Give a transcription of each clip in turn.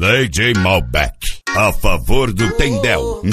DJ Malbec, a favor do Tendel.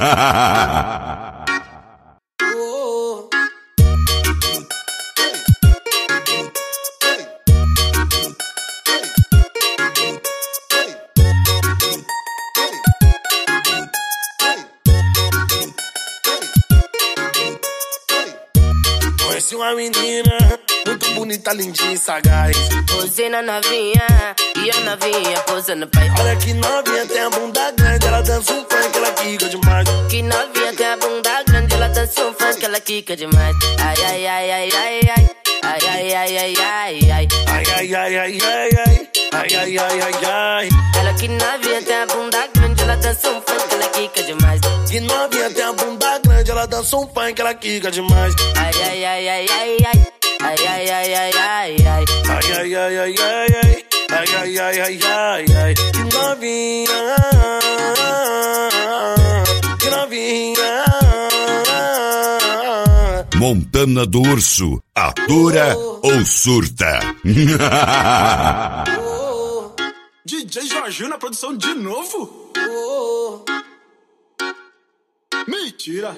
Conheci uma menina muito bonita, lindinha e sagaz. Posei na novinha e a novinha posando pai. Olha que novinha tem a bunda grande, ela dança um funk, ela quica demais. Que novinha tem a bunda grande, ela dança um funk, ela quica demais. Ai, ai, ai, ai, ai, ai. Ai, ai, ai, ai, ai, ai. Ai, ai, ai, ai, ai, ai. Ai, ai, ai, ai, ai. Ela que novinha tem a bunda grande, ela dança um funk, ela quica demais. Que novinha tem a bunda grande, ela dança um funk, ela quica demais. Ai, ai, ai, ai, ai, ai. Ai, ai, ai, ai, ai, ai. Ai, ai, ai, ai, ai, ai. Ai, ai, ai, ai, ai, ai. Que novinha. Que novinha. Montana do Urso, atura ou surta? DJ Jorginho na produção de novo? Mentira!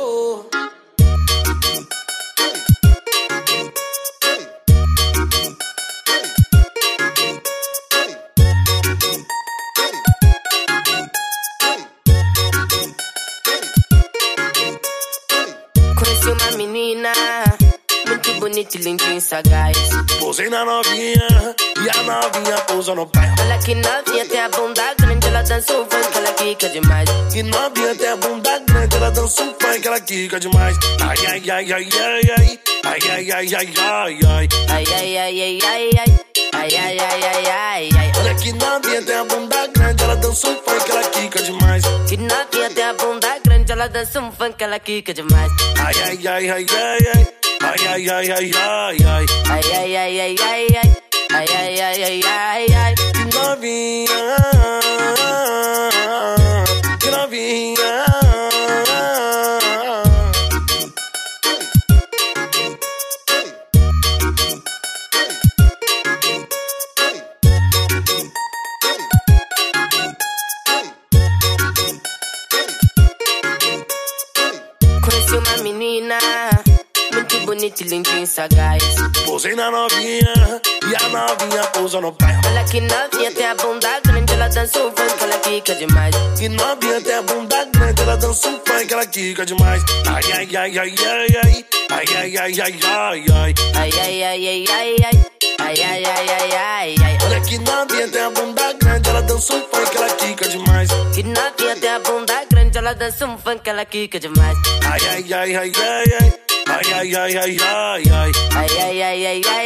Conheci uma menina muito bonita e lindinha e sagaz. Posei na novinha e a novinha pousa no pé. Olha que novinha tem a bunda grande, ela dança um funk, ela quica demais. Que novinha tem a bunda grande, ela dança um funk, ela quica demais. Ai, ai, ai, ai, ai, ai. Ai, ai, ai, ai, ai, ai. Ai, ai, ai, ai, ai, ai. Ai, ai, ai, ai, ai, ai. Olha que novinha tem a bunda grande, ela dança um funk, ela quica demais. Que novinha tem a bunda grande, ela dança um funk, ela quica demais. Ai, ai, ai, ai, ai, ai. Ai, ai, ai, ai, ai, ai. Ai, ai, ai, ai, ai, ai. Ai, ai, ai, ai, ai, ai. Que novinha. Que novinha. Conheci uma menina muito bonita e lindinha e sagaz. Posei na novinha e a novinha pousa no pé. Olha que novinha tem a bunda grande, ela dança um funk, ela quica demais. Que novinha tem a bunda grande, ela dança um funk, ela quica demais. Ai, ai, ai, ai, ai, ai. Ai, ai, ai, ai, ai, ai. Ai, ai, ai, ai, ai, ai. Ai, ai, ai, ai, ai, ai. Olha que novinha tem a bunda grande, ela dança um funk, ela quica demais. Que novinha tem a bunda grande, ela dança um funk, ela quica demais. Ai, ai, ai, ai, ai, ai. Ai, ai, ai, ai, ai, ai. Ai, ai, ai, ai, ai.